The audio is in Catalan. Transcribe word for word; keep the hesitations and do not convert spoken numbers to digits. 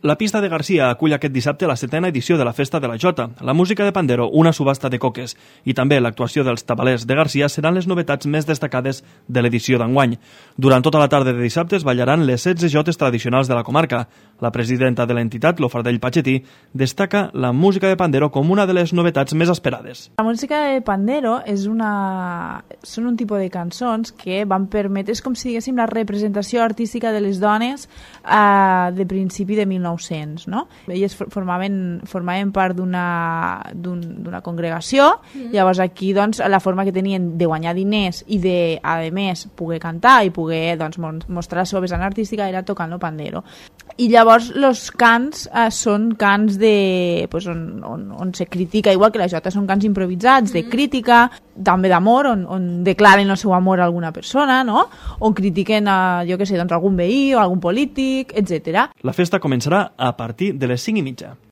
La pista de Garcia acull aquest dissabte la setena edició de la Festa de la Jota, la música de Pandero, una subhasta de coques, i també l'actuació dels tabalers de Garcia seran les novetats més destacades de l'edició d'enguany. Durant tota la tarda de dissabte es ballaran les setze jotes tradicionals de la comarca. La presidenta de l'entitat, Lofardell Pachetí, destaca la música de Pandero com una de les novetats més esperades. La música de Pandero és una... són un tipus de cançons que van permetre, és com si diguéssim la representació artística de les dones eh, de principi de mil nou-cents, no? Elles formaven, formaven part d'una d'una congregació, mm. Llavors aquí doncs, la forma que tenien de guanyar diners i de, a més, poder cantar i poder doncs, mostrar la seva vessant artística era tocant el pandero. I llavors els cants eh, són cants de, pues, on, on, on se critica, igual que la jota, són cants improvisats, de crítica, també d'amor, on, on declaren el seu amor a alguna persona, no? On critiquen a, jo què sé, doncs, algun veí o algun polític, etcètera. La festa començarà a partir de les cinc i mitja.